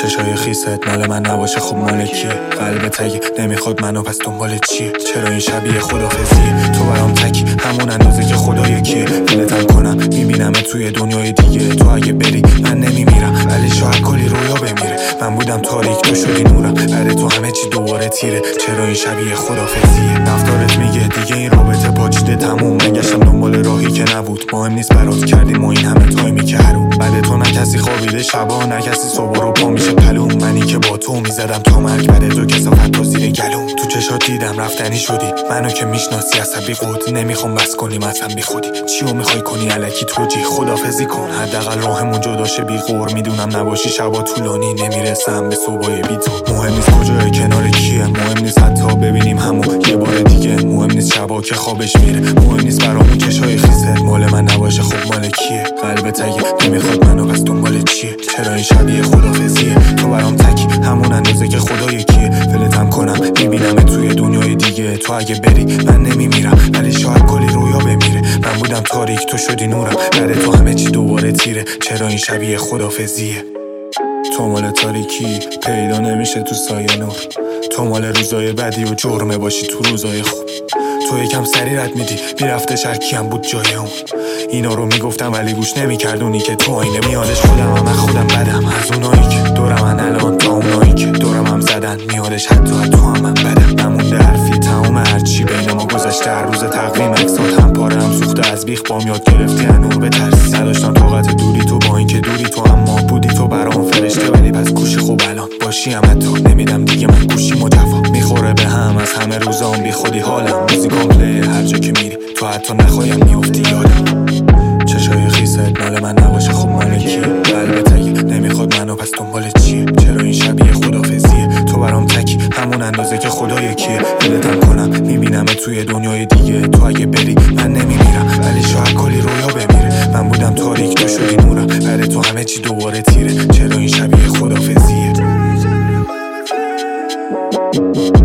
چشای خیست مال من نباشه خب مال کیه؟ قلب تگی نمیخواد منو پس دنبال چیه؟ چرا این شبیه خدافزیه؟ تو برام تکی همون اندازه که خدا یکیه. دلتم کنم میبینم توی دنیای دیگه. تو اگه بری من نمیمیرم ولی شاید کلی رویا بمیره. من بودم تاریک تو شدی نورم، برای تو همه چی دوباره تیره. چرا این شبیه خدافزیه؟ رفتارت میگه دیگه این رابطه پاچیده تموم. من گشتم دنبال راهی که نبود، مهم نیست برات کردیم ما این همه تایمی که هرون. بعد تو نه کسی خوابیده شبا، نه کسی صبح رو پا میشه پلوم. منی که با تو میزدم تا مرگ، بعد تو کثافت تو زیر گلوم. تو چشات دیدم رفتنی شدی، منو که میشناسی عصبی قود. نمیخوام بس کنیم اصلا بی خودی، چیو میخوای کنی الکی توجی؟ خدافزی کن حداقل راهمون جدا شه بی غور. میدونم نباشی شبا طولانی، نمیرسم به صبحای بی تو. مهم نیست کجای کنار کیه، مهم نیست حتی ببینیم همون یه بار دیگه. مهم نیست شبا که خوابش میره، مهم نیست برامون چشای خیسه مال من نباشه خب مال کیه؟ قلب تگی نمیخواد منو پس دنبال چیه؟ چرا این شبیه خدافزیه؟ تو برام تکی همون اندازه که خدا یکیه. فلتم کنم میبینم توی دنیای دیگه. تو اگه بری من نمیمیرم ولی شاید کلی رویا بمیره. من بودم تاریک تو شدی نورم، برای تو همه چی دوباره تیره. چرا این شبیه خدافزیه؟ تو مال تاریکی پیدا نمیشه تو سایه نور. تو مال روزای بدی و جرمه باشی تو روزای خوب. تو یکم سری رد میدی میرفته شرکی هم بود جای اون. اینا رو میگفتم ولی گوش نمیکرد اونی که تو آینه میادش خودم. من خودم بدم از اونایی که دورم الان تا اونایی که دورم هم زدن. میادش حتی تو هم من بدم. نمونده حرفی تموم هرچی بین ما گذشته. هر روز تقویم اکسات هم پاره هم سوخته از بیخ بام. یاد گرفتی نور بترسی، نداشتم طاقت دوری تو با این که دوری تو اما بودی تو برام فرشته. ولی پس گوشی خوب الان باشی هم حتی نمیدم دیگه من گوشی مجفا. میخوره به هم از همه روزام بی خودی حالم. موزیکام پلیر هر جا که میری تو حتی نخوایم میافتی یادم. چشای خیست مال من نباشه خب مال کیه؟ قلب تگی نمیخواد منو پس دنبال چیه؟ چرا این شبیه خدافزیه؟ تو برام تکی همون اندازه که خدا یکیه. دلتم کنم میبینم توی دنیای دیگه. تو اگه بری من نمیمیرم ولی شاید کلی رویا بمیره. من بودم تاریک تو شدی نورم، برای تو همه چی دوباره تیره. چرا این شبیه خدافزیه؟